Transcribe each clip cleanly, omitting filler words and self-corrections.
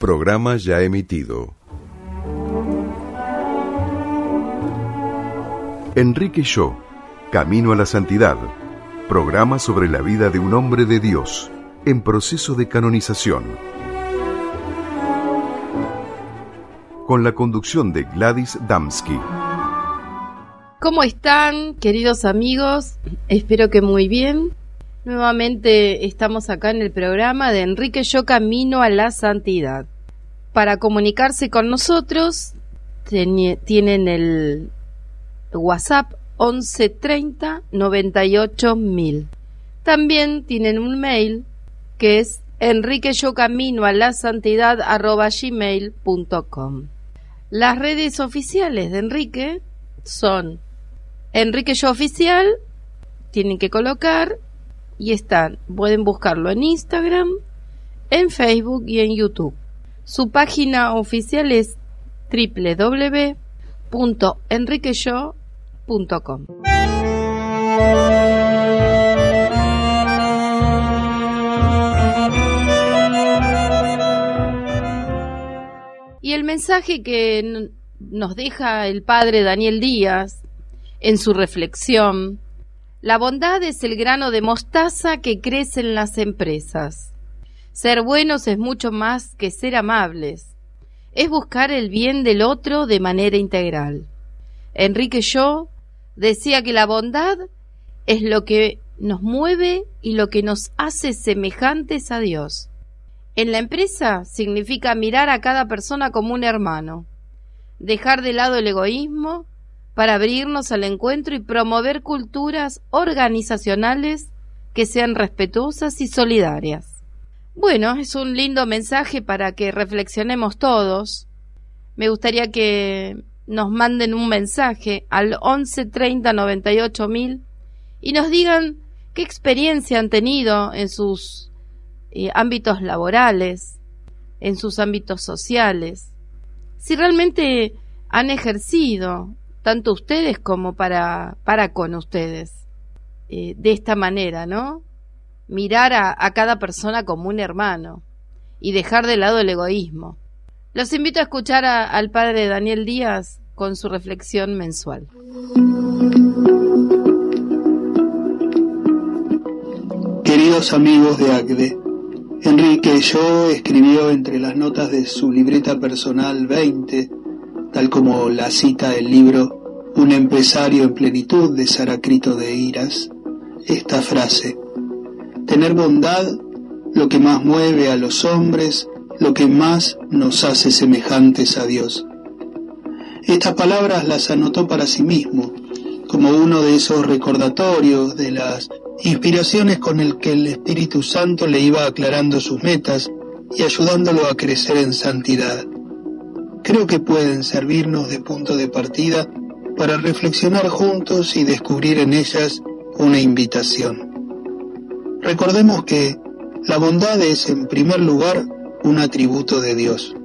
Programa ya emitido. Enrique Shaw, Camino a la Santidad. Programa sobre la vida de un hombre de Dios en proceso de canonización. Con la conducción de Gladys Damsky. ¿Cómo están, queridos amigos? Espero que muy bien. Nuevamente estamos acá en el programa de Enrique Shaw, Camino a la Santidad. Para comunicarse con nosotros, tienen el WhatsApp 1130 98000. También tienen un mail que es enriqueyocaminoalasantidad@gmail.com. Las redes oficiales de Enrique son Enrique Shaw Oficial, tienen que colocar y están, pueden buscarlo en Instagram, en Facebook y en YouTube. Su página oficial es www.enriqueshaw.com. Y el mensaje que nos deja el padre Daniel Díaz en su reflexión: la bondad es el grano de mostaza que crece en las empresas. Ser buenos es mucho más que ser amables. Es buscar el bien del otro de manera integral. Enrique Shaw decía que la bondad es lo que nos mueve y lo que nos hace semejantes a Dios. En la empresa significa mirar a cada persona como un hermano, dejar de lado el egoísmo para abrirnos al encuentro y promover culturas organizacionales que sean respetuosas y solidarias. Bueno, es un lindo mensaje para que reflexionemos todos. Me gustaría que nos manden un mensaje al 1130 98000 y nos digan qué experiencia han tenido en sus ámbitos laborales, en sus ámbitos sociales, si realmente han ejercido, tanto ustedes como para con ustedes, de esta manera, ¿no? Mirar a cada persona como un hermano y dejar de lado el egoísmo. Los invito a escuchar al padre Daniel Díaz con su reflexión mensual. Queridos amigos de ACDE, Enrique Shaw escribió entre las notas de su libreta personal 20, tal como la cita el libro Un empresario en plenitud de Sarácrito de Hiras, esta frase: tener bondad, lo que más mueve a los hombres, lo que más nos hace semejantes a Dios. Estas palabras las anotó para sí mismo, como uno de esos recordatorios de las inspiraciones con el que el Espíritu Santo le iba aclarando sus metas y ayudándolo a crecer en santidad. Creo que pueden servirnos de punto de partida para reflexionar juntos y descubrir en ellas una invitación. Recordemos que la bondad es, en primer lugar, un atributo de Dios.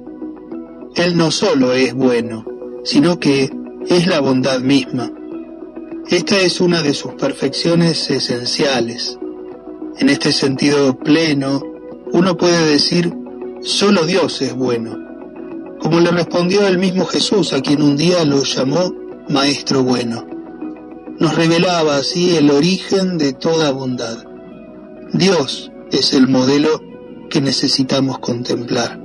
Él no solo es bueno, sino que es la bondad misma. Esta es una de sus perfecciones esenciales. En este sentido pleno, uno puede decir: solo Dios es bueno, como le respondió el mismo Jesús, a quien un día lo llamó Maestro Bueno. Nos revelaba así el origen de toda bondad. Dios es el modelo que necesitamos contemplar.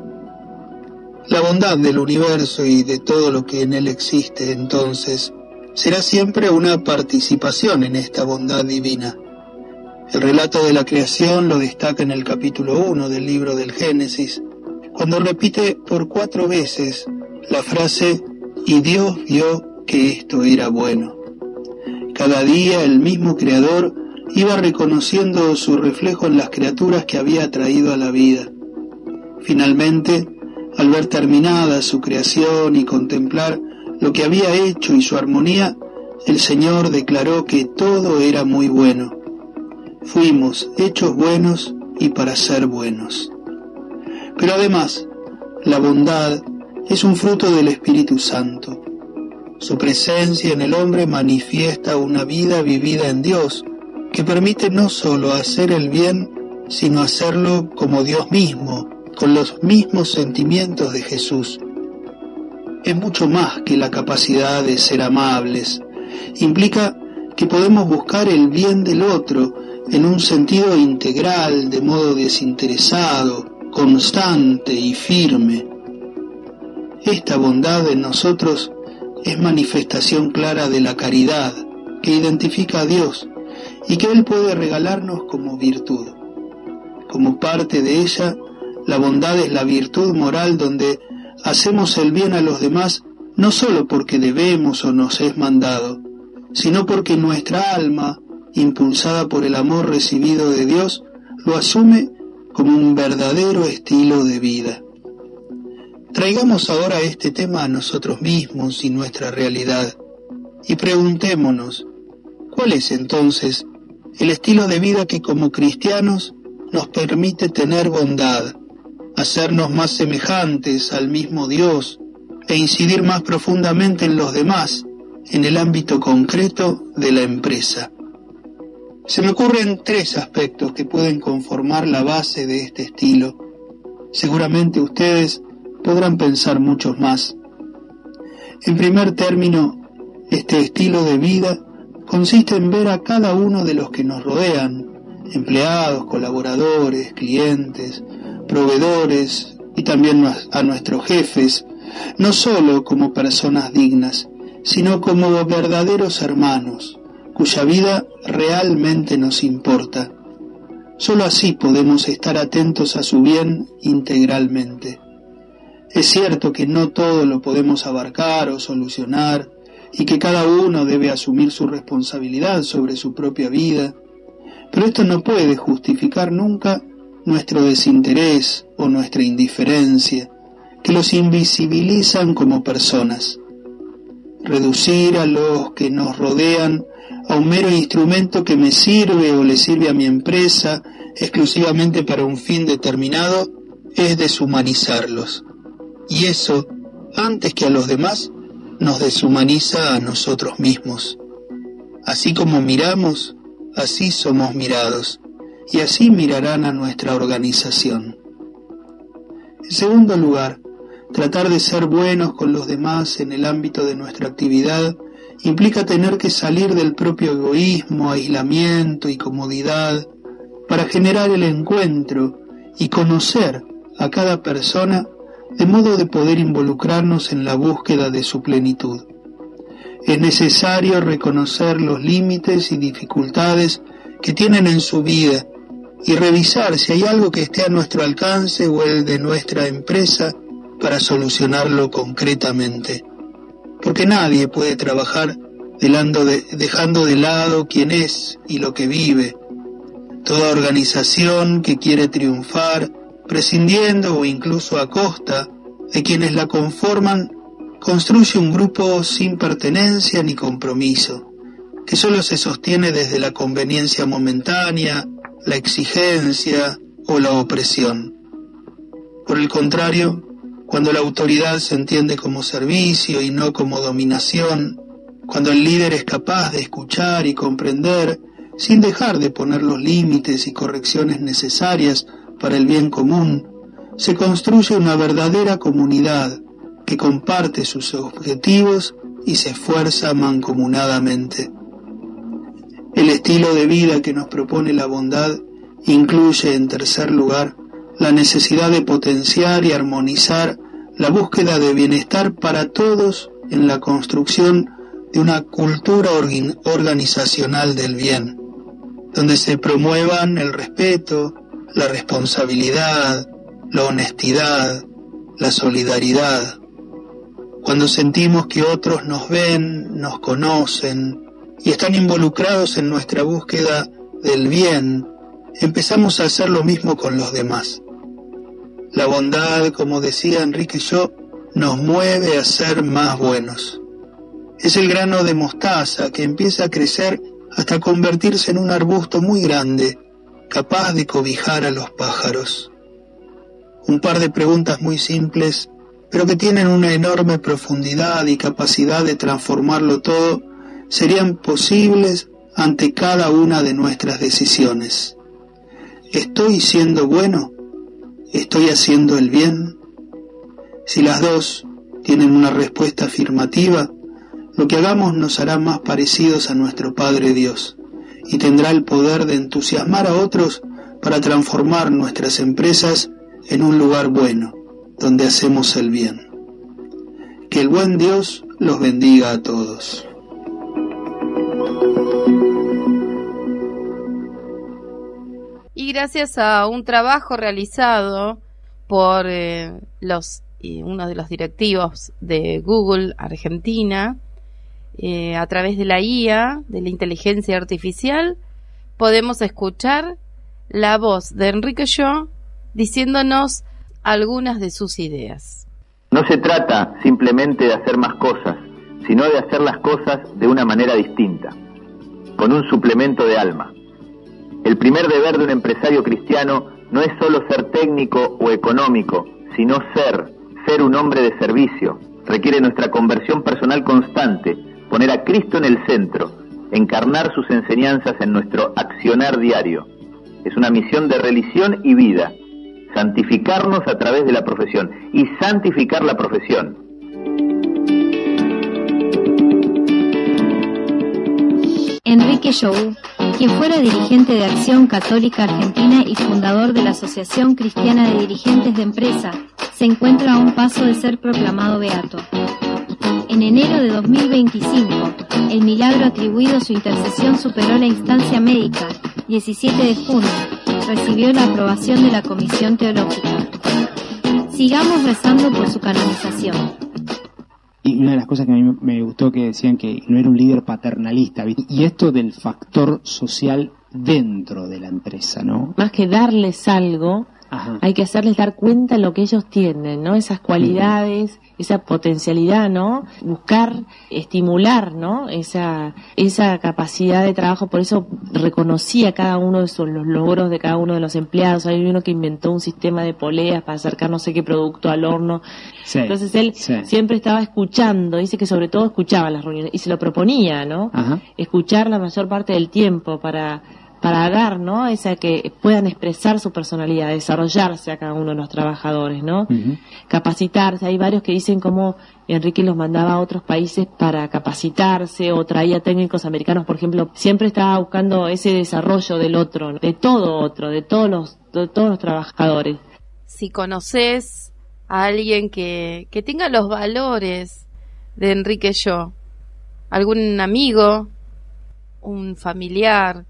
La bondad del universo y de todo lo que en él existe, entonces, será siempre una participación en esta bondad divina. El relato de la creación lo destaca en el capítulo 1 del libro del Génesis, cuando repite por 4 veces la frase: y Dios vio que esto era bueno. Cada día el mismo Creador iba reconociendo su reflejo en las criaturas que había traído a la vida. Finalmente, al ver terminada su creación y contemplar lo que había hecho y su armonía, el Señor declaró que todo era muy bueno. Fuimos hechos buenos y para ser buenos. Pero además, la bondad es un fruto del Espíritu Santo. Su presencia en el hombre manifiesta una vida vivida en Dios, que permite no solo hacer el bien, sino hacerlo como Dios mismo, con los mismos sentimientos de Jesús. Es mucho más que la capacidad de ser amables. Implica que podemos buscar el bien del otro en un sentido integral, de modo desinteresado, constante y firme. Esta bondad en nosotros es manifestación clara de la caridad que identifica a Dios y que Él puede regalarnos como virtud. Como parte de ella, la bondad es la virtud moral donde hacemos el bien a los demás no solo porque debemos o nos es mandado, sino porque nuestra alma, impulsada por el amor recibido de Dios, lo asume como un verdadero estilo de vida. Traigamos ahora este tema a nosotros mismos y nuestra realidad, y preguntémonos, ¿cuál es entonces el estilo de vida que como cristianos nos permite tener bondad, hacernos más semejantes al mismo Dios e incidir más profundamente en los demás, en el ámbito concreto de la empresa? Se me ocurren 3 aspectos que pueden conformar la base de este estilo. Seguramente ustedes podrán pensar muchos más. En primer término, este estilo de vida consiste en ver a cada uno de los que nos rodean, empleados, colaboradores, clientes, proveedores y también a nuestros jefes, no solo como personas dignas, sino como verdaderos hermanos, cuya vida realmente nos importa. Solo así podemos estar atentos a su bien integralmente. Es cierto que no todo lo podemos abarcar o solucionar y que cada uno debe asumir su responsabilidad sobre su propia vida, pero esto no puede justificar nunca nuestro desinterés o nuestra indiferencia, que los invisibilizan como personas. Reducir a los que nos rodean a un mero instrumento que me sirve o le sirve a mi empresa exclusivamente para un fin determinado es deshumanizarlos. Y eso, antes que a los demás, nos deshumaniza a nosotros mismos. Así como miramos, así somos mirados, y así mirarán a nuestra organización. En segundo lugar, tratar de ser buenos con los demás en el ámbito de nuestra actividad implica tener que salir del propio egoísmo, aislamiento y comodidad para generar el encuentro y conocer a cada persona de modo de poder involucrarnos en la búsqueda de su plenitud. Es necesario reconocer los límites y dificultades que tienen en su vida y revisar si hay algo que esté a nuestro alcance o el de nuestra empresa para solucionarlo concretamente. Porque nadie puede trabajar dejando de lado quién es y lo que vive. Toda organización que quiere triunfar, prescindiendo o incluso a costa de quienes la conforman, construye un grupo sin pertenencia ni compromiso, que solo se sostiene desde la conveniencia momentánea, la exigencia o la opresión. Por el contrario, cuando la autoridad se entiende como servicio y no como dominación, cuando el líder es capaz de escuchar y comprender sin dejar de poner los límites y correcciones necesarias para el bien común, se construye una verdadera comunidad que comparte sus objetivos y se esfuerza mancomunadamente. El estilo de vida que nos propone la bondad incluye, en tercer lugar, la necesidad de potenciar y armonizar la búsqueda de bienestar para todos en la construcción de una cultura organizacional del bien, donde se promuevan el respeto, la responsabilidad, la honestidad, la solidaridad. Cuando sentimos que otros nos ven, nos conocen y están involucrados en nuestra búsqueda del bien, empezamos a hacer lo mismo con los demás. La bondad, como decía Enrique Shaw, nos mueve a ser más buenos. Es el grano de mostaza que empieza a crecer hasta convertirse en un arbusto muy grande, capaz de cobijar a los pájaros. Un par de preguntas muy simples, pero que tienen una enorme profundidad y capacidad de transformarlo todo, serían posibles ante cada una de nuestras decisiones. ¿Estoy siendo bueno? ¿Estoy haciendo el bien? Si las dos tienen una respuesta afirmativa, lo que hagamos nos hará más parecidos a nuestro Padre Dios y tendrá el poder de entusiasmar a otros para transformar nuestras empresas en un lugar bueno, donde hacemos el bien. Que el buen Dios los bendiga a todos. Y gracias a un trabajo realizado por uno de los directivos de Google Argentina, a través de la IA, de la inteligencia artificial, podemos escuchar la voz de Enrique Yo diciéndonos algunas de sus ideas. No se trata simplemente de hacer más cosas, sino de hacer las cosas de una manera distinta, con un suplemento de alma. El primer deber de un empresario cristiano no es solo ser técnico o económico, sino ser un hombre de servicio. Requiere nuestra conversión personal constante, poner a Cristo en el centro, encarnar sus enseñanzas en nuestro accionar diario. Es una misión de religión y vida, santificarnos a través de la profesión y santificar la profesión. Enrique Jou, quien fuera dirigente de Acción Católica Argentina y fundador de la Asociación Cristiana de Dirigentes de Empresa, se encuentra a un paso de ser proclamado beato. En enero de 2025, el milagro atribuido a su intercesión superó la instancia médica. 17 de junio, recibió la aprobación de la Comisión Teológica. Sigamos rezando por su canonización. Y una de las cosas que a mí me gustó que decían que no era un líder paternalista, ¿viste? Y esto del factor social dentro de la empresa, ¿no? Más que darles algo, ajá, hay que hacerles dar cuenta de lo que ellos tienen, ¿no? Esas cualidades, esa potencialidad, ¿no? Buscar, estimular, ¿no? Esa capacidad de trabajo. Por eso reconocía cada uno de los logros de cada uno de los empleados. Hay uno que inventó un sistema de poleas para acercar no sé qué producto al horno. Sí, entonces él siempre estaba escuchando, dice que sobre todo escuchaba las reuniones y se lo proponía, ¿no? Ajá. Escuchar la mayor parte del tiempo para dar, ¿no? Esa que puedan expresar su personalidad, desarrollarse a cada uno de los trabajadores, ¿no? Uh-huh. Capacitarse. Hay varios que dicen cómo Enrique los mandaba a otros países para capacitarse o traía técnicos americanos, por ejemplo. Siempre estaba buscando ese desarrollo del otro, de todos los trabajadores. Si conoces a alguien que tenga los valores de Enrique Yo, algún amigo, un familiar,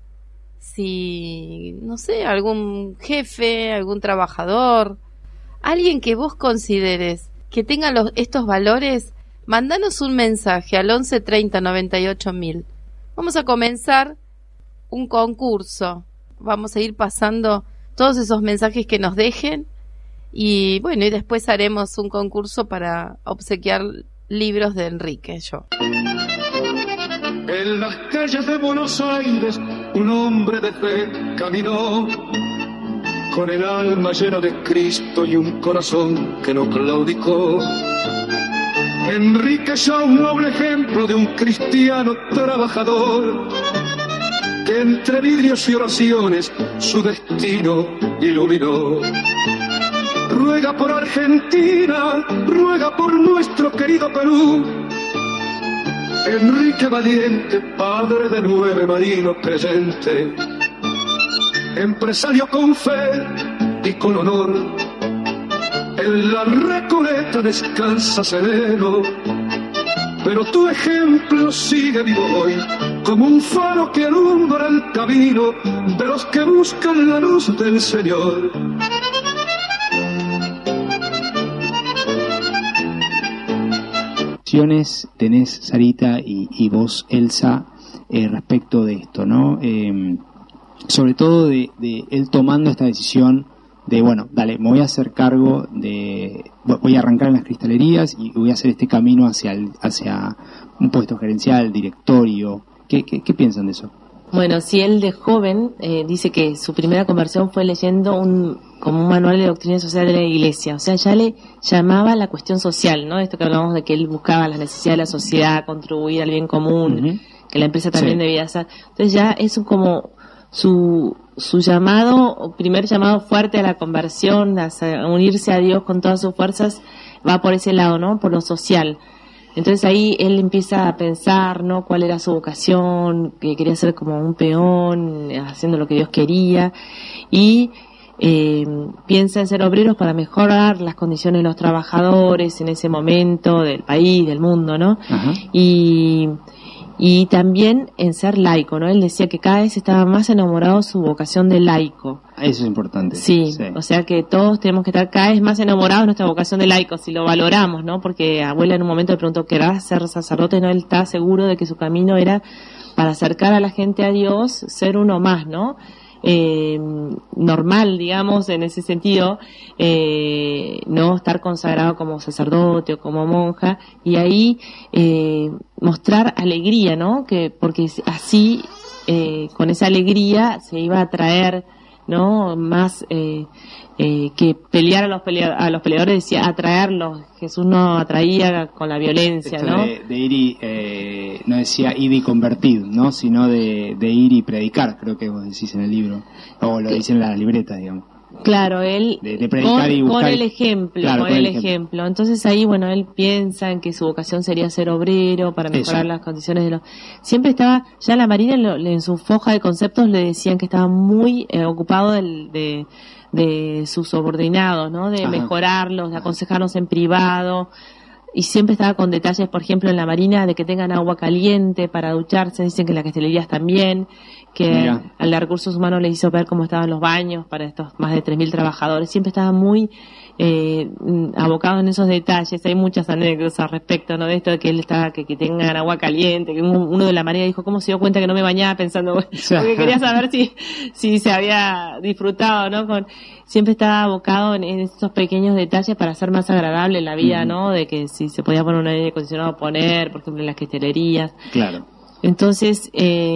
si, no sé, algún jefe, algún trabajador, alguien que vos consideres que tenga estos valores, mándanos un mensaje al 11 30 98 1000. Vamos a comenzar un concurso. Vamos a ir pasando todos esos mensajes que nos dejen y bueno, y después haremos un concurso para obsequiar libros de Enrique Yo. En las calles de Buenos Aires un hombre de fe caminó, con el alma llena de Cristo y un corazón que no claudicó. Enrique Yo, un noble ejemplo de un cristiano trabajador, que entre vidrios y oraciones su destino iluminó. Ruega por Argentina, ruega por nuestro querido Perú. Enrique valiente, padre de 9 marinos creyente, empresario con fe y con honor, en la Recoleta descansa sereno, pero tu ejemplo sigue vivo hoy, como un faro que alumbra el camino de los que buscan la luz del Señor. Tenés, Sarita, y vos, Elsa, respecto de esto, ¿no? Sobre todo de él tomando esta decisión de, bueno, dale, me voy a hacer cargo voy a arrancar en las cristalerías y voy a hacer este camino hacia un puesto gerencial, directorio. ¿Qué piensan de eso? Bueno, si él de joven dice que su primera conversión fue leyendo como un manual de doctrina social de la Iglesia, o sea, ya le llamaba la cuestión social, ¿no? Esto que hablamos de que él buscaba las necesidades de la sociedad, contribuir al bien común, uh-huh, que la empresa también debía hacer. Entonces ya es como su su llamado, primer llamado fuerte a la conversión, a unirse a Dios con todas sus fuerzas, va por ese lado, ¿no? Por lo social. Entonces ahí él empieza a pensar, ¿no? Cuál era su vocación, que quería ser como un peón, haciendo lo que Dios quería, y piensa en ser obreros para mejorar las condiciones de los trabajadores en ese momento del país, del mundo, ¿no? Ajá. Y también en ser laico, ¿no? Él decía que cada vez estaba más enamorado de su vocación de laico. Eso es importante. Sí, o sea que todos tenemos que estar cada vez más enamorados de nuestra vocación de laico, si lo valoramos, ¿no? Porque abuela en un momento le preguntó, ¿querrás ser sacerdote? No, él está seguro de que su camino era para acercar a la gente a Dios, ser uno más, ¿no? Normal, digamos, en ese sentido, no estar consagrado como sacerdote o como monja, y ahí mostrar alegría, ¿no? Que porque así, con esa alegría se iba a atraer, ¿no? Más que pelear a los peleadores, decía atraerlos. Jesús no atraía con la violencia, esto ¿no? De ir y, no decía ir y convertir, ¿no? Sino de ir y predicar, creo que vos decís en el libro, o lo dicen en la libreta, digamos. Claro, él de predicar y buscar, con el ejemplo, claro, con el ejemplo. Entonces ahí, bueno, él piensa en que su vocación sería ser obrero para mejorar las condiciones de los... Siempre estaba, ya en la Marina, en su foja de conceptos le decían que estaba muy ocupado de sus subordinados, ¿no? De mejorarlos, de aconsejarlos en privado. Y siempre estaba con detalles, por ejemplo, en la Marina, de que tengan agua caliente para ducharse. Dicen que en las castellerías también, que al de Recursos Humanos les hizo ver cómo estaban los baños para estos más de 3.000 trabajadores. Siempre estaba muy abocado en esos detalles. Hay muchas anécdotas al respecto, ¿no? De esto de que él estaba, que tengan agua caliente, que uno de la Marina dijo, ¿cómo se dio cuenta que no me bañaba? Pensando, porque quería saber si se había disfrutado, ¿no? Siempre estaba abocado en estos pequeños detalles para hacer más agradable la vida, ¿no? De que si se podía poner un aire acondicionado, por ejemplo, en las cristalerías. Claro. Entonces,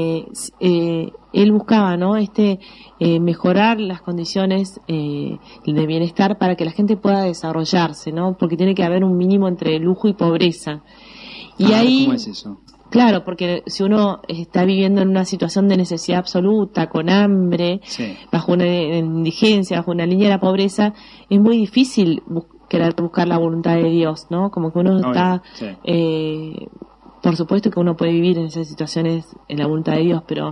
él buscaba, ¿no? Mejorar las condiciones de bienestar para que la gente pueda desarrollarse, ¿no? Porque tiene que haber un mínimo entre lujo y pobreza. Y ahí, ¿cómo es eso? Claro, porque si uno está viviendo en una situación de necesidad absoluta, con hambre, bajo una indigencia, bajo una línea de la pobreza, es muy difícil querer buscar la voluntad de Dios, ¿no? Como que uno está... por supuesto que uno puede vivir en esas situaciones en la voluntad de Dios, pero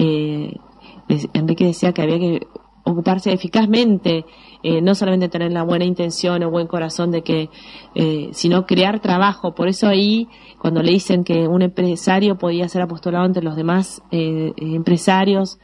Enrique decía que había que ocuparse eficazmente, no solamente tener la buena intención o buen corazón de que, sino crear trabajo. Por eso ahí, cuando le dicen que un empresario podía ser apostolado entre los demás empresarios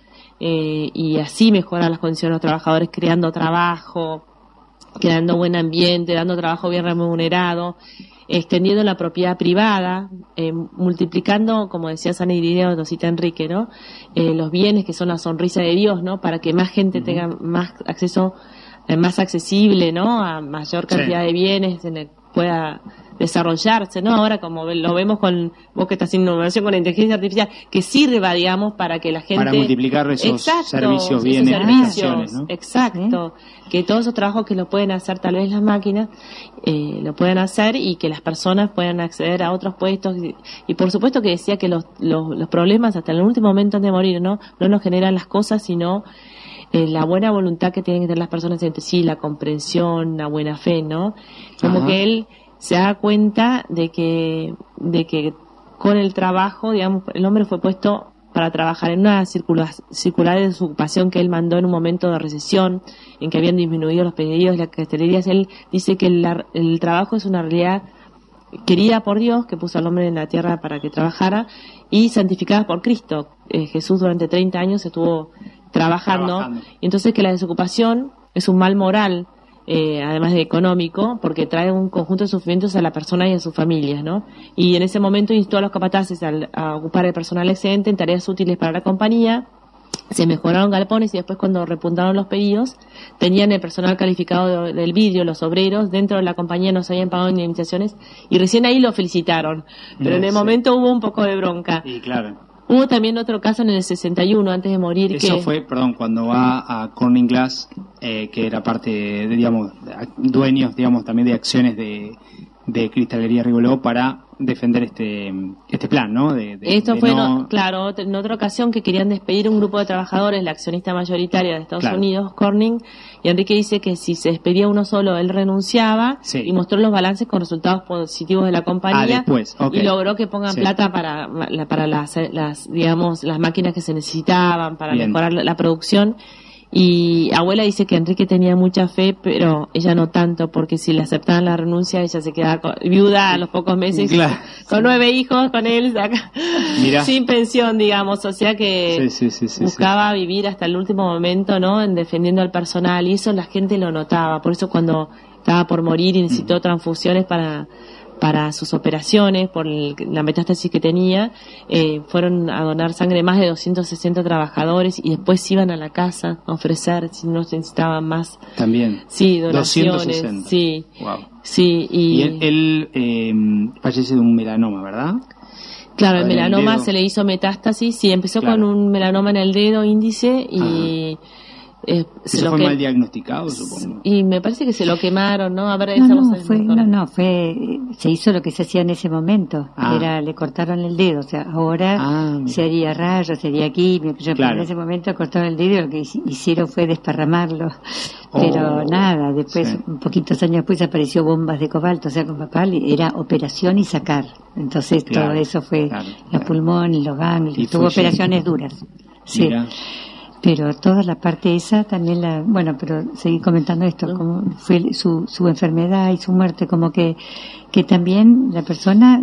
y así mejorar las condiciones de los trabajadores, creando trabajo, creando buen ambiente, dando trabajo bien remunerado, extendiendo la propiedad privada, multiplicando, como decía San Irineo, nos cita Enrique, ¿no? Los bienes que son la sonrisa de Dios, ¿no? Para que más gente tenga más acceso, más accesible, ¿no? A mayor cantidad de bienes, pueda desarrollarse, ¿no? Ahora como lo vemos con vos que estás haciendo innovación con la inteligencia artificial, que sirva, digamos, para que la gente... Para multiplicar esos servicios, bienes, prestaciones, ¿no? Exacto. Que todos esos trabajos que lo pueden hacer tal vez las máquinas, lo pueden hacer y que las personas puedan acceder a otros puestos. Y por supuesto que decía que los problemas hasta el último momento antes de morir, ¿no? No nos generan las cosas, sino... la buena voluntad que tienen que tener las personas entre sí, la comprensión, la buena fe, ¿no? Como que él se da cuenta de que con el trabajo, digamos, el hombre fue puesto para trabajar en una circular de desocupación que él mandó en un momento de recesión, en que habían disminuido los pedidos, las cristalerías. Él dice que el trabajo es una realidad querida por Dios, que puso al hombre en la tierra para que trabajara, y santificada por Cristo. Jesús durante 30 años estuvo trabajando. Y entonces que la desocupación es un mal moral, además de económico, porque trae un conjunto de sufrimientos a la persona y a sus familias, ¿no? Y en ese momento instó a los capataces a ocupar el personal excedente en tareas útiles para la compañía. Se mejoraron galpones y después, cuando repuntaron los pedidos, tenían el personal calificado del vidrio, los obreros, dentro de la compañía no se habían pagado indemnizaciones y recién ahí lo felicitaron. Pero en el momento hubo un poco de bronca. Y claro. Hubo también otro caso en el 61, antes de morir. Eso fue, cuando va a Corning Glass, que era parte de, digamos, dueños, digamos, también de acciones de Cristalería Rigoló, para defender este plan, ¿no? Esto fue, claro, en otra ocasión que querían despedir un grupo de trabajadores, la accionista mayoritaria de Estados Unidos, Corning, y Enrique dice que si se despedía uno solo, él renunciaba y mostró los balances con resultados positivos de la compañía y logró que pongan plata para las digamos, las máquinas que se necesitaban para mejorar la producción. Y abuela dice que Enrique tenía mucha fe, pero ella no tanto, porque si le aceptaban la renuncia, ella se quedaba viuda a los pocos meses, con 9 hijos con él, sin pensión, digamos, o sea que buscaba vivir hasta el último momento, ¿no? En defendiendo al personal, y eso la gente lo notaba. Por eso cuando estaba por morir y necesitó transfusiones para sus operaciones, por la metástasis que tenía, fueron a donar sangre más de 260 trabajadores y después iban a la casa a ofrecer si no se necesitaban más. También. Sí, donaciones. 260. Sí. Wow. Sí, y él fallece de un melanoma, ¿verdad? Claro, el melanoma se le hizo metástasis, empezó con un melanoma en el dedo índice y... Eso fue mal diagnosticado, supongo. Y me parece que se lo quemaron, ¿no? A ver, se hizo lo que se hacía en ese momento. Le cortaron el dedo, o sea, ahora se haría rayos, se haría quimio, pero en ese momento cortaron el dedo y lo que hicieron fue desparramarlo. Pero nada, después, poquitos años después apareció bombas de cobalto, o sea, con papá era operación y sacar. Entonces todo eso fue los pulmones, los ganglios, tuvo operaciones duras. Sí. Mira. Pero toda la parte esa también pero seguí comentando esto, como fue su enfermedad y su muerte, como que también la persona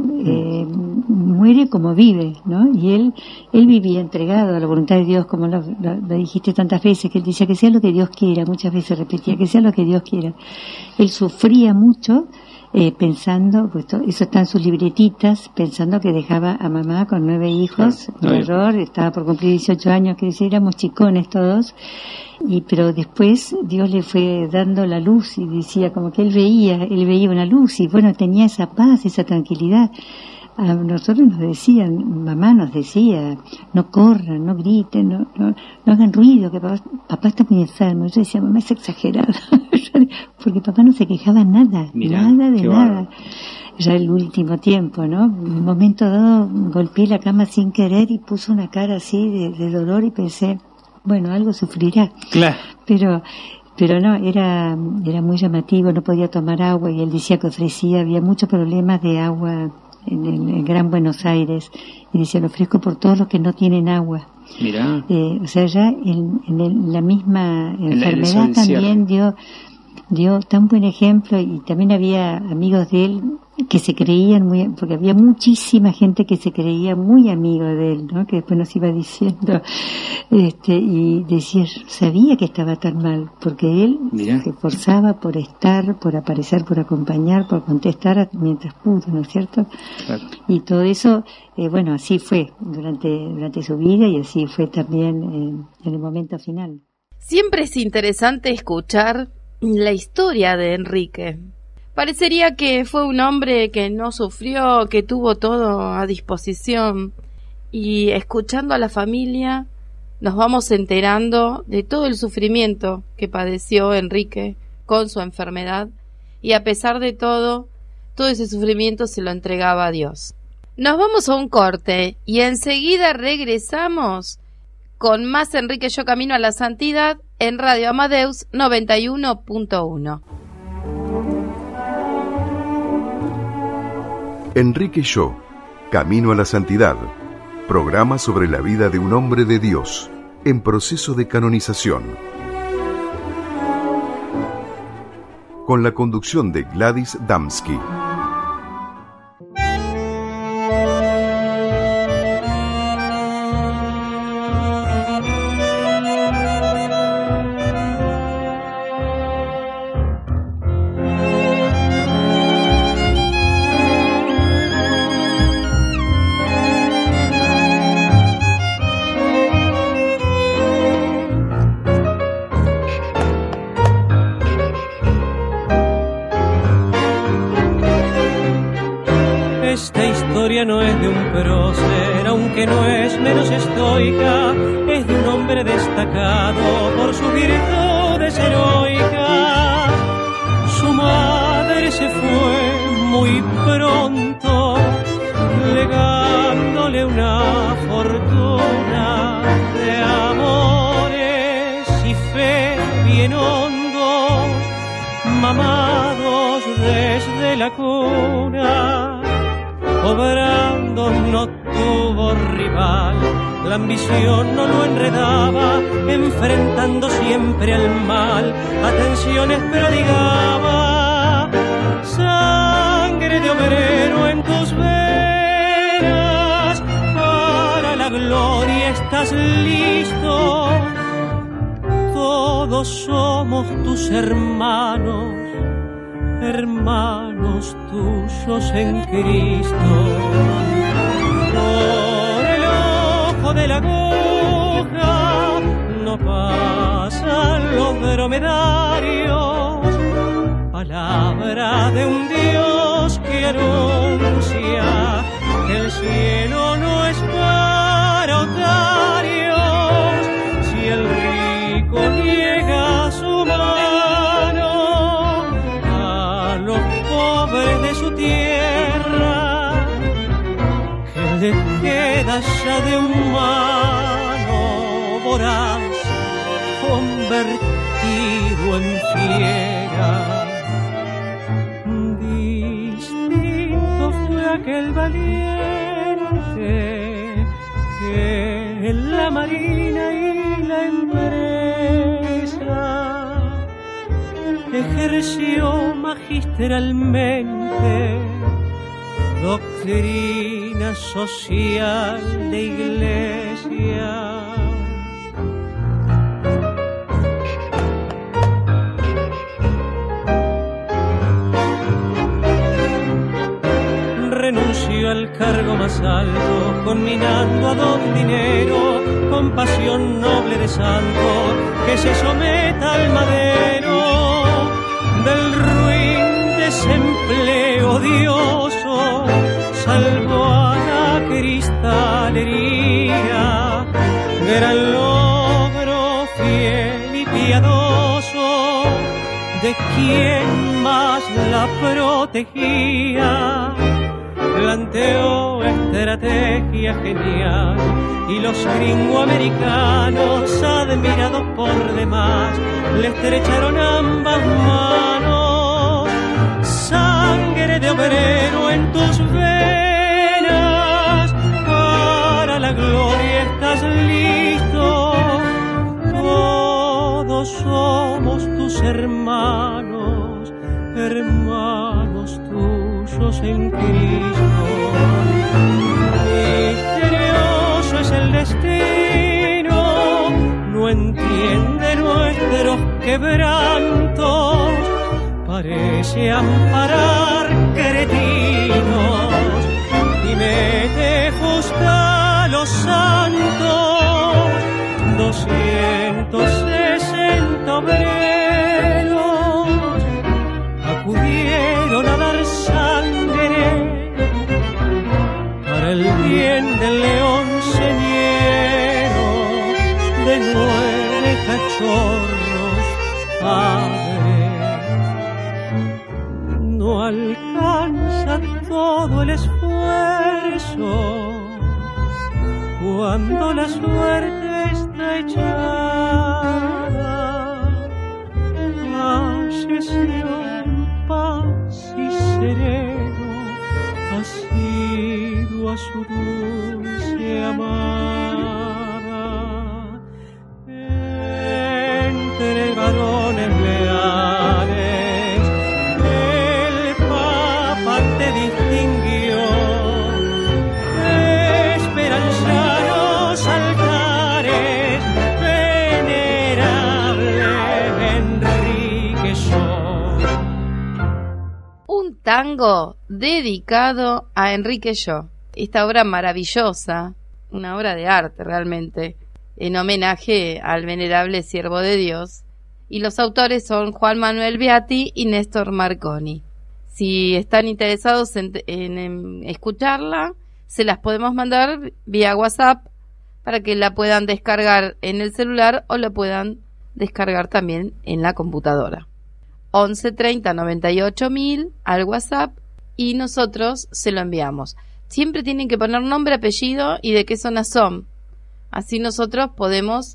muere como vive, ¿no? Y él vivía entregado a la voluntad de Dios, como lo dijiste tantas veces, que él decía que sea lo que Dios quiera, muchas veces repetía, que sea lo que Dios quiera. Él sufría mucho, pensando, pues eso está en sus libretitas, pensando que dejaba a mamá con 9 hijos, un error, estaba por cumplir 18 años, que decir, éramos chicones todos, pero después Dios le fue dando la luz y decía como que él veía una luz y bueno, tenía esa paz, esa tranquilidad. A nosotros mamá nos decía, no corran, no griten, no hagan ruido, que papá está muy enfermo. Yo decía, mamá, es exagerado, porque papá no se quejaba nada de nada. Ya el último tiempo, ¿no? En un momento dado golpeé la cama sin querer y puso una cara así de dolor y pensé, bueno, algo sufrirá. Claro. Pero no, era muy llamativo, no podía tomar agua y él decía que había muchos problemas de agua en el Gran Buenos Aires y decía, lo ofrezco por todos los que no tienen agua. Mirá. O sea, ya en la misma enfermedad también dio tan buen ejemplo y también había amigos de él que se creían porque había muchísima gente que se creía muy amigo de él, ¿no? Que después nos iba diciendo, y decía, sabía que estaba tan mal, porque él se esforzaba por estar, por aparecer, por acompañar, por contestar mientras pudo, ¿no es cierto? Claro. Y todo eso, así fue durante su vida y así fue también en el momento final. Siempre es interesante escuchar la historia de Enrique. Parecería que fue un hombre que no sufrió, que tuvo todo a disposición, y escuchando a la familia nos vamos enterando de todo el sufrimiento que padeció Enrique con su enfermedad, y a pesar de todo ese sufrimiento se lo entregaba a Dios. Nos vamos a un corte y enseguida regresamos con más Enrique Yo Camino a la Santidad en Radio Amadeus 91.1. Enrique Yo, Camino a la Santidad, programa sobre la vida de un hombre de Dios en proceso de canonización. Con la conducción de Gladys Damsky. No es de un prócer, aunque no es menos estoica, es de un hombre destacado por sus virtudes heroicas. Su madre se fue muy pronto entregándole una fortuna de amores y fe bien hondos, mamados desde la cuna. Obrando no tuvo rival, la ambición no lo enredaba, enfrentando siempre al mal, atenciones prodigaba. Sangre de obrero en tus venas, para la gloria estás listo. Todos somos tus hermanos, hermanos tuyos en Cristo. Por el ojo de la aguja no pasan los dromedarios, palabra de un Dios que anuncia que el cielo no es para otarios. Si el rico niega su mano a los pobres de su tierra, que le queda ya de humano voraz convertido en fiera. Distinto fue aquel valiente que en la marina y la empresa ejerció magistralmente doctrina social de iglesia. Renunció al cargo más alto, conminando a don dinero, con pasión noble de santo, que se someta al madero. Del ruin desempleo odioso salvó a la cristalería, gran logro fiel y piadoso de quien más la protegía. Planteó estrategia genial y los gringoamericanos, admirados por demás, le estrecharon ambas manos. Sangre de obrero en tus venas, para la gloria estás listo. Todos somos tus hermanos, hermanos tuyos en Cristo. Misterioso es el destino, no entiende nuestros quebrantos, parece amparar cretinos y mete justa a los santos. 260 obreros acudieron a dar sangre para el bien del león señero, de 9 cachorros padre. No alcanza todo el esfuerzo cuando la suerte está echada. Falleció en paz y sereno, asiduo a su dulce amada. Entre varones leales el Papa te distinguió, esperanzados altares, venerable Enrique Shaw. Un tango dedicado a Enrique Shaw. Esta obra maravillosa, una obra de arte realmente, en homenaje al venerable siervo de Dios. Y los autores son Juan Manuel Beati y Néstor Marconi. Si están interesados en escucharla, se las podemos mandar vía WhatsApp para que la puedan descargar en el celular o la puedan descargar también en la computadora. 11 30 98 1000 al WhatsApp y nosotros se lo enviamos. siempre tienen que poner nombre, apellido y de qué zona son. Así nosotros podemos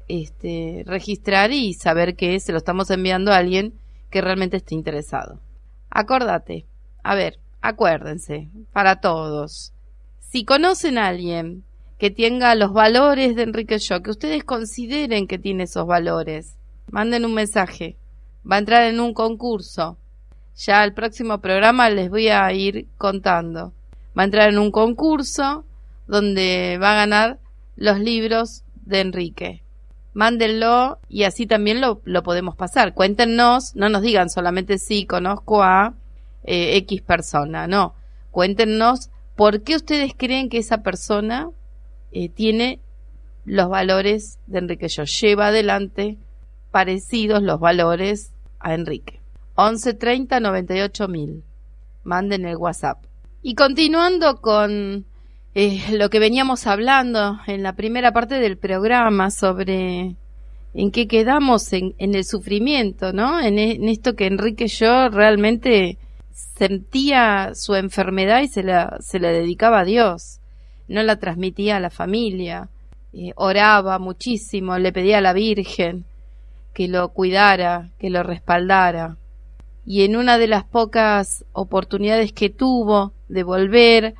registrar y saber que se lo estamos enviando a alguien que realmente esté interesado. Acordate, acuérdense, para todos, si conocen a alguien que tenga los valores de Enrique Yo, que ustedes consideren que tiene esos valores, manden un mensaje, va a entrar en un concurso, ya el próximo programa les voy a ir contando, va a entrar en un concurso donde va a ganar los libros de Enrique. Mándenlo y así también lo podemos pasar. Cuéntenos, no nos digan solamente sí, conozco a X persona, no. Cuéntenos por qué ustedes creen que esa persona tiene los valores de Enrique Yo, lleva adelante parecidos los valores a Enrique. 1130 98.000. Manden el WhatsApp. Y continuando con lo que veníamos hablando en la primera parte del programa sobre en qué quedamos en el sufrimiento, ¿no? En esto que Enrique Yo realmente sentía su enfermedad y se la dedicaba a Dios, no la transmitía a la familia, oraba muchísimo, le pedía a la Virgen que lo cuidara, que lo respaldara. Y en una de las pocas oportunidades que tuvo de volver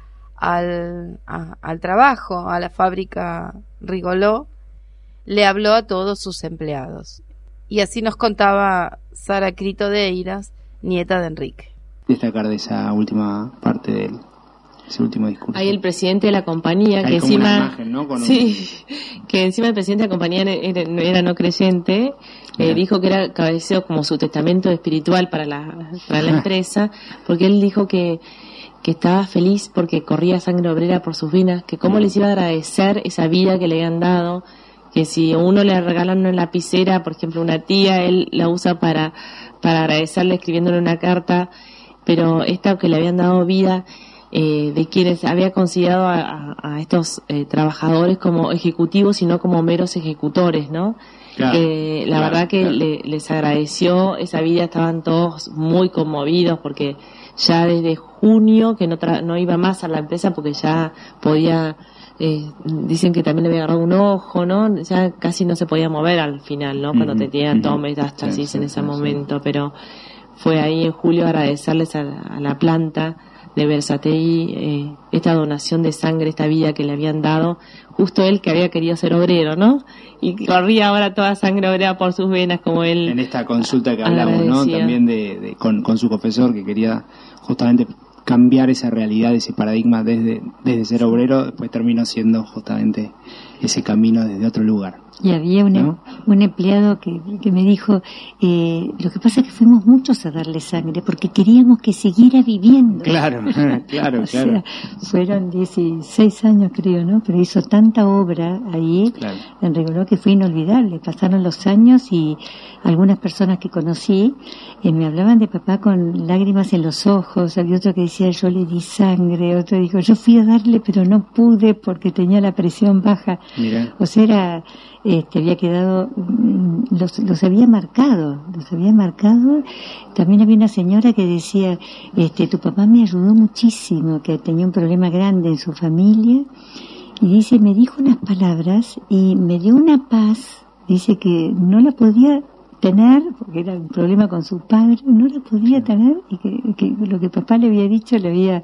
al trabajo, a la fábrica Rigoló, le habló a todos sus empleados. Y así nos contaba Sara Crito de Eiras, nieta de Enrique. Destacar de esa última parte de ese último discurso. Ahí el presidente de la compañía, que encima, imagen, ¿no? Que encima el presidente de la compañía era no creyente, dijo que era cabeceo como su testamento espiritual para la empresa, porque él dijo que estaba feliz porque corría sangre obrera por sus venas, que cómo les iba a agradecer esa vida que le habían dado, que si a uno le regalan una lapicera, por ejemplo una tía, él la usa para agradecerle escribiéndole una carta, pero esta que le habían dado vida, de quienes había considerado a estos trabajadores como ejecutivos y no como meros ejecutores, ¿no? La verdad que les agradeció esa vida, estaban todos muy conmovidos porque ya desde junio que no iba más a la empresa porque ya podía, dicen que también le había agarrado un ojo, ¿no? Ya casi no se podía mover al final, ¿no? Cuando tenía toda metástasis en ese momento, pero fue ahí en julio agradecerles a la planta de Versatei esta donación de sangre, esta vida que le habían dado, justo él que había querido ser obrero, ¿no? Y corría ahora toda sangre obrera por sus venas, como él. En esta consulta que hablamos, ¿no? También con su confesor, que quería justamente cambiar esa realidad, ese paradigma desde ser obrero, después terminó siendo justamente ese camino desde otro lugar. Y había un empleado que me dijo, lo que pasa es que fuimos muchos a darle sangre porque queríamos que siguiera viviendo. Claro. O sea, fueron 16 años creo, ¿no? Pero hizo tanta obra ahí, en Rigoló, que fue inolvidable. Pasaron los años y algunas personas que conocí me hablaban de papá con lágrimas en los ojos. Había otro que decía, yo le di sangre. Otro dijo, yo fui a darle pero no pude porque tenía la presión baja. Mira. O sea, había quedado, los había marcado. También había una señora que decía, tu papá me ayudó muchísimo, que tenía un problema grande en su familia, y dice, me dijo unas palabras y me dio una paz, dice que no la podía tener, porque era un problema con su padre, no la podía tener, y que lo que papá le había dicho le había,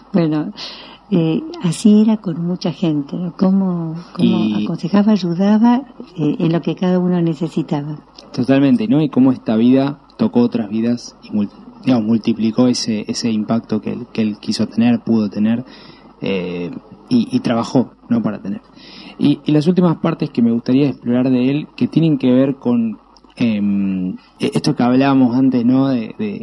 así era con mucha gente, ¿no? Como aconsejaba, ayudaba en lo que cada uno necesitaba. Totalmente, ¿no? Y cómo esta vida tocó otras vidas y multiplicó ese impacto que él quiso tener, pudo tener, y trabajó, ¿no? Para tener. Y las últimas partes que me gustaría explorar de él, que tienen que ver con esto que hablábamos antes, ¿no?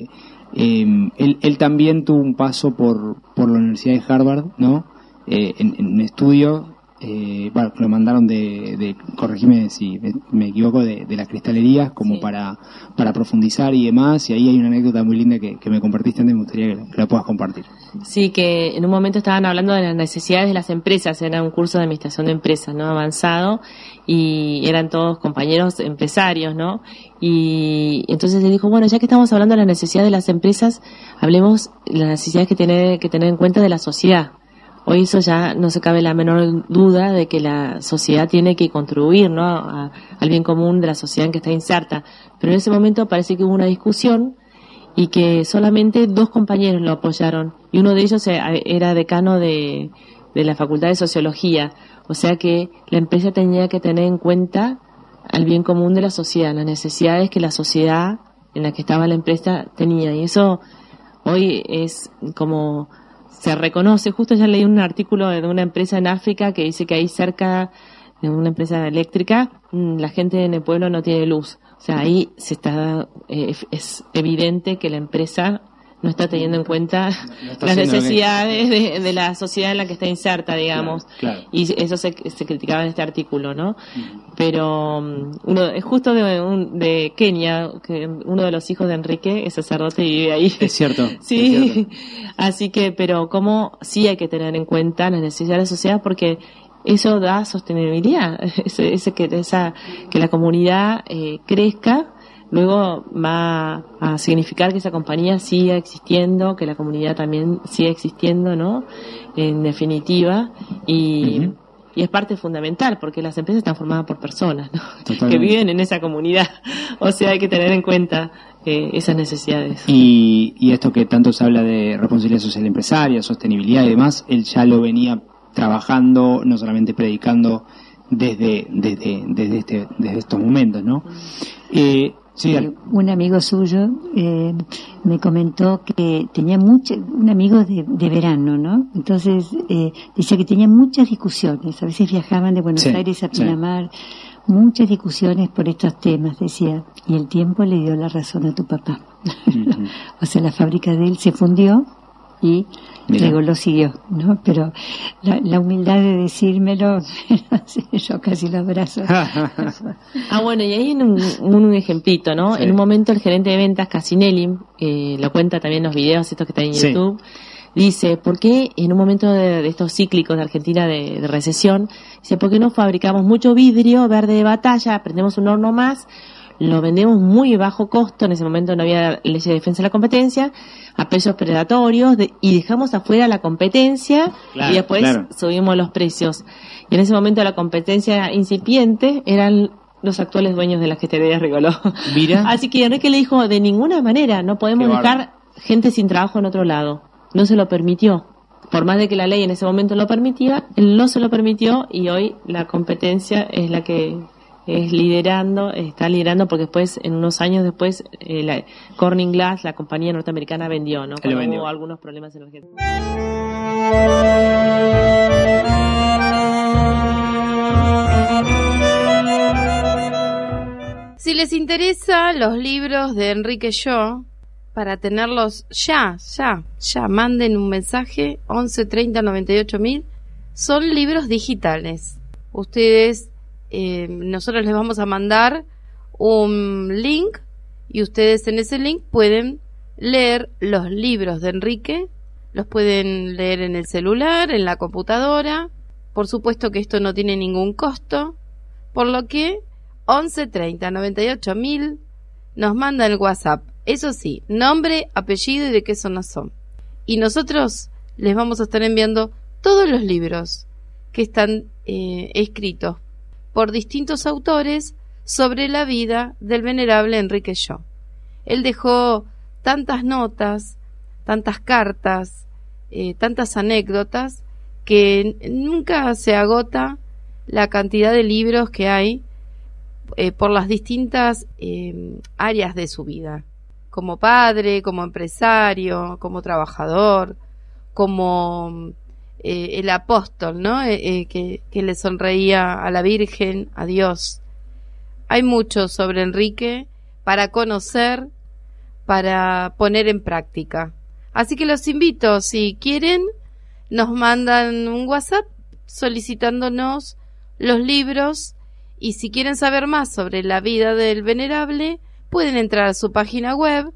Él también tuvo un paso por la Universidad de Harvard, ¿no? En un estudio, lo mandaron corregime si me equivoco, de las cristalerías, como para profundizar y demás, y ahí hay una anécdota muy linda que me compartiste antes, me gustaría que la puedas compartir. Sí, que en un momento estaban hablando de las necesidades de las empresas, era un curso de administración de empresas, ¿no? Avanzado, y eran todos compañeros empresarios, ¿no? Y entonces él dijo, bueno, ya que estamos hablando de las necesidades de las empresas, hablemos de las necesidades que tener en cuenta de la sociedad. Hoy eso ya no se cabe la menor duda de que la sociedad tiene que contribuir, ¿no?, al bien común de la sociedad en que está inserta. Pero en ese momento parece que hubo una discusión y que solamente 2 compañeros lo apoyaron, y uno de ellos era decano de la Facultad de Sociología. O sea que la empresa tenía que tener en cuenta al bien común de la sociedad, las necesidades que la sociedad en la que estaba la empresa tenía. Y eso hoy es como se reconoce. Justo ya leí un artículo de una empresa en África que dice que ahí cerca de una empresa eléctrica la gente en el pueblo no tiene luz. O sea, ahí es evidente que la empresa no está teniendo en cuenta las necesidades de la sociedad en la que está inserta, digamos. Claro. Y eso se criticaba en este artículo, ¿no? Pero es justo de Kenia, que uno de los hijos de Enrique es sacerdote y vive ahí. Es cierto. Sí. Es cierto. Así que, pero como sí hay que tener en cuenta las necesidades de la sociedad, porque eso da sostenibilidad, que la comunidad crezca. Luego va a significar que esa compañía siga existiendo, que la comunidad también siga existiendo, ¿no? En definitiva, y es parte fundamental, porque las empresas están formadas por personas, ¿no?, que viven en esa comunidad. O sea, hay que tener en cuenta esas necesidades. Y esto que tanto se habla de responsabilidad social empresaria, sostenibilidad y demás, él ya lo venía trabajando, no solamente predicando desde estos momentos, ¿no? Sí, un amigo suyo me comentó que tenía un amigo de verano, ¿no? Entonces decía que tenía muchas discusiones, a veces viajaban de Buenos Aires a Pinamar, muchas discusiones por estos temas, decía, y el tiempo le dio la razón a tu papá. O sea, la fábrica de él se fundió y luego lo siguió, ¿no? Pero la humildad de decírmelo, yo casi lo abrazo. Bueno, y ahí un ejemplito, ¿no? Sí. En un momento el gerente de ventas, Casinelli, lo cuenta también en los videos estos que están en YouTube, dice, ¿por qué en un momento de estos cíclicos de Argentina de recesión, dice, ¿por qué no fabricamos mucho vidrio verde de batalla, prendemos un horno más, lo vendemos muy bajo costo, en ese momento no había ley de defensa de la competencia, a precios predatorios, y dejamos afuera la competencia, y después subimos los precios? Y en ese momento la competencia incipiente eran los actuales dueños de la Gestería Rigoló. Mira. Así que Enrique le dijo, de ninguna manera, no podemos dejar gente sin trabajo en otro lado. No se lo permitió. Por más de que la ley en ese momento lo permitía, él no se lo permitió, y hoy la competencia es la que está liderando, porque después, en unos años después, la Corning Glass, la compañía norteamericana, vendió, ¿no? Cuando hubo algunos problemas energéticos. Si les interesa los libros de Enrique Yo, para tenerlos ya, manden un mensaje 11 30 98 1000. Son libros digitales. Ustedes nosotros les vamos a mandar un link y ustedes en ese link pueden leer los libros de Enrique, los pueden leer en el celular, en la computadora. Por supuesto que esto no tiene ningún costo, por lo que 11 30 98 1000 nos manda el WhatsApp. Eso sí, nombre, apellido y de qué zona son. Y nosotros les vamos a estar enviando todos los libros que están escritos por distintos autores sobre la vida del venerable Enrique Yo. Él dejó tantas notas, tantas cartas, tantas anécdotas, que nunca se agota la cantidad de libros que hay por las distintas áreas de su vida. Como padre, como empresario, como trabajador, como el apóstol, ¿no? Que le sonreía a la Virgen, a Dios. Hay mucho sobre Enrique para conocer, para poner en práctica. Así que los invito, si quieren, nos mandan un WhatsApp solicitándonos los libros, y si quieren saber más sobre la vida del venerable, pueden entrar a su página web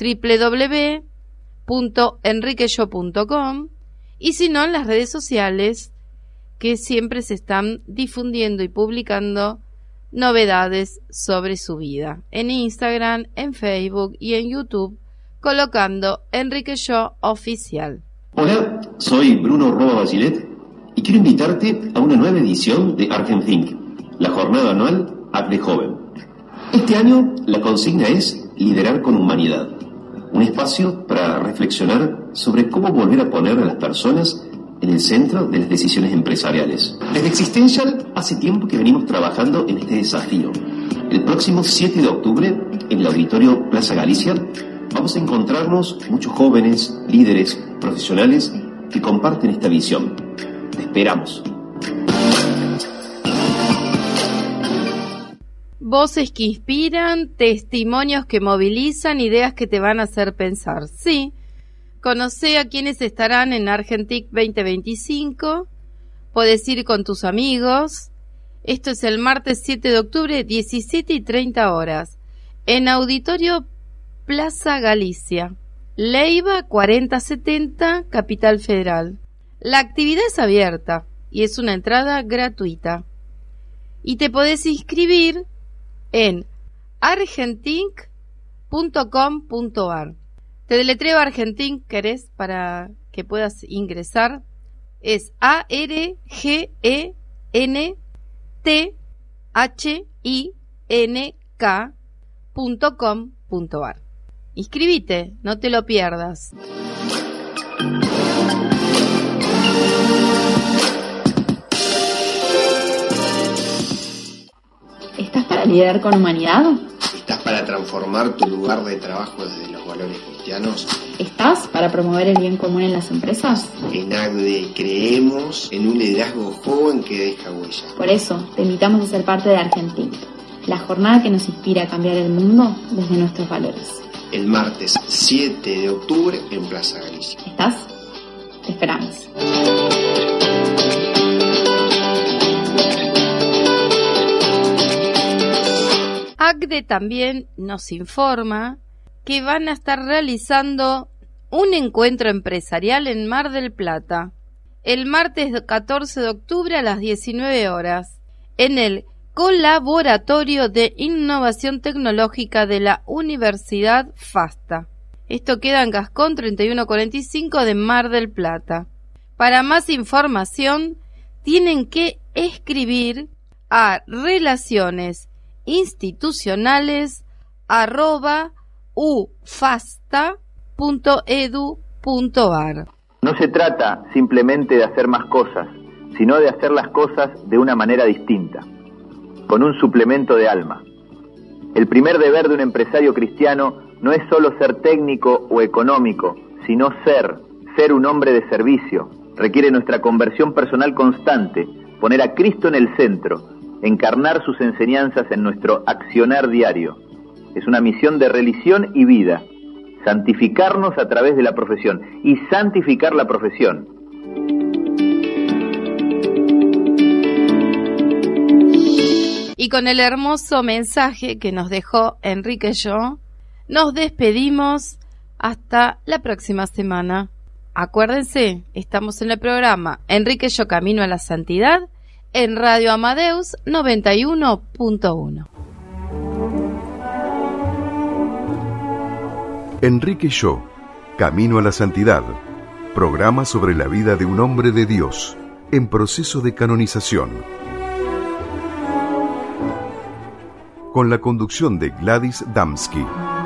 www.enriqueyo.com, y si no, en las redes sociales, que siempre se están difundiendo y publicando novedades sobre su vida. En Instagram, en Facebook y en YouTube, colocando Enrique Yo Oficial. Hola, soy Bruno Roa Bachelet y quiero invitarte a una nueva edición de Argenthink, la jornada anual ACDE Joven. Este año la consigna es Liderar con Humanidad, un espacio para reflexionar sobre cómo volver a poner a las personas en el centro de las decisiones empresariales. Desde Existential hace tiempo que venimos trabajando en este desafío. El próximo 7 de octubre, en el Auditorio Plaza Galicia, vamos a encontrarnos muchos jóvenes, líderes, profesionales que comparten esta visión. Te esperamos. Voces que inspiran, testimonios que movilizan, ideas que te van a hacer pensar. Sí, conocé a quienes estarán en Argentic 2025. Podés ir con tus amigos. Esto es el martes 7 de octubre, 17:30 horas, en Auditorio Plaza Galicia, Leiva 4070, Capital Federal. La actividad es abierta y es una entrada gratuita. Y te podés inscribir en argentink.com.ar. Te deletreo Argentink, ¿querés? Para que puedas ingresar. Es argentink.com.ar. Inscribite, no te lo pierdas. ¿Estás para liderar con humanidad? ¿Estás para transformar tu lugar de trabajo desde los valores cristianos? ¿Estás para promover el bien común en las empresas? En ACDE creemos en un liderazgo joven que deja huella. Por eso, te invitamos a ser parte de Argentic, la jornada que nos inspira a cambiar el mundo desde nuestros valores. El martes 7 de octubre en Plaza Galicia. ¿Estás? Te esperamos. ACDE también nos informa que van a estar realizando un encuentro empresarial en Mar del Plata el martes 14 de octubre a las 19 horas en el Colaboratorio de Innovación Tecnológica de la Universidad FASTA. Esto queda en Gascón 3145 de Mar del Plata. Para más información tienen que escribir a relacionesinstitucionales@ufasta.edu.ar. No se trata simplemente de hacer más cosas, sino de hacer las cosas de una manera distinta, con un suplemento de alma. El primer deber de un empresario cristiano no es solo ser técnico o económico, sino ser un hombre de servicio. Requiere nuestra conversión personal constante, poner a Cristo en el centro, encarnar sus enseñanzas en nuestro accionar diario. Es una misión de religión y vida, santificarnos a través de la profesión y santificar la profesión. Y con el hermoso mensaje que nos dejó Enrique Yo, nos despedimos hasta la próxima semana. Acuérdense, estamos en el programa Enrique Yo Camino a la Santidad en Radio Amadeus 91.1. Enrique Yo, Camino a la Santidad, programa sobre la vida de un hombre de Dios en proceso de canonización. Con la conducción de Gladys Damsky.